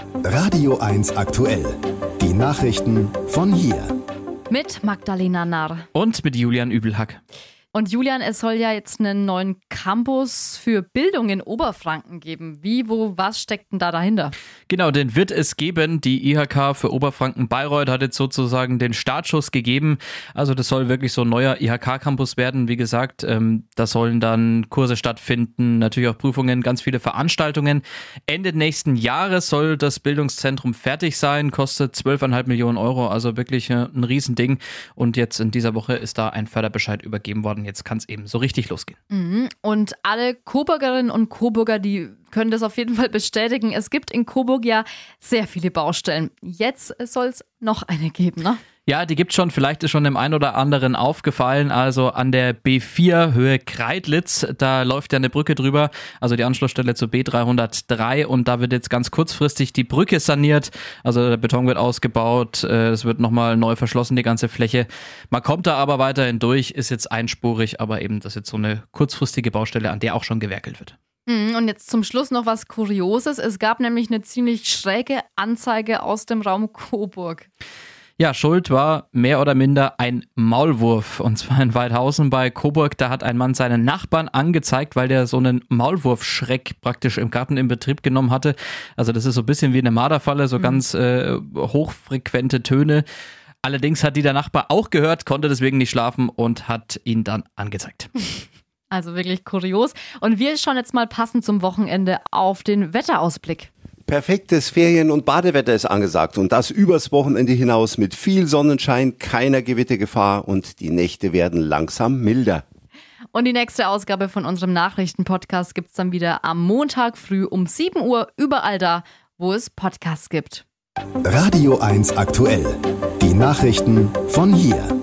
Radio 1 aktuell. Die Nachrichten von hier. Mit Magdalena Narr. Und mit Julian Übelhack. Und Julian, es soll ja jetzt einen neuen Campus für Bildung in Oberfranken geben. Wie, wo, was steckt denn da dahinter? Genau, den wird es geben. Die IHK für Oberfranken-Bayreuth hat jetzt sozusagen den Startschuss gegeben. Also das soll wirklich so ein neuer IHK-Campus werden. Wie gesagt, da sollen dann Kurse stattfinden, natürlich auch Prüfungen, ganz viele Veranstaltungen. Ende nächsten Jahres soll das Bildungszentrum fertig sein, kostet 12,5 Millionen Euro, also wirklich ein Riesending. Und jetzt in dieser Woche ist da ein Förderbescheid übergeben worden. Jetzt kann es eben so richtig losgehen. Und alle Coburgerinnen und Coburger, die können das auf jeden Fall bestätigen. Es gibt in Coburg ja sehr viele Baustellen. Jetzt soll es noch eine geben, ne? Ja, die gibt's schon. Vielleicht ist schon dem einen oder anderen aufgefallen. Also an der B4 Höhe Kreidlitz, da läuft ja eine Brücke drüber, also die Anschlussstelle zur B303, und da wird jetzt ganz kurzfristig die Brücke saniert. Also der Beton wird ausgebaut, es wird nochmal neu verschlossen, die ganze Fläche. Man kommt da aber weiterhin durch, ist jetzt einspurig, aber eben das ist jetzt so eine kurzfristige Baustelle, an der auch schon gewerkelt wird. Und jetzt zum Schluss noch was Kurioses. Es gab nämlich eine ziemlich schräge Anzeige aus dem Raum Coburg. Ja, schuld war mehr oder minder ein Maulwurf, und zwar in Weidhausen bei Coburg. Da hat ein Mann seinen Nachbarn angezeigt, weil der so einen Maulwurfschreck praktisch im Garten in Betrieb genommen hatte. Also das ist so ein bisschen wie eine Marderfalle, so ganz hochfrequente Töne. Allerdings hat die der Nachbar auch gehört, konnte deswegen nicht schlafen und hat ihn dann angezeigt. Also wirklich kurios. Und wir schauen jetzt mal passend zum Wochenende auf den Wetterausblick. Perfektes Ferien- und Badewetter ist angesagt und das übers Wochenende hinaus mit viel Sonnenschein, keiner Gewittergefahr und die Nächte werden langsam milder. Und die nächste Ausgabe von unserem Nachrichten-Podcast gibt's dann wieder am Montag früh um 7 Uhr, überall da, wo es Podcasts gibt. Radio 1 aktuell. Die Nachrichten von hier.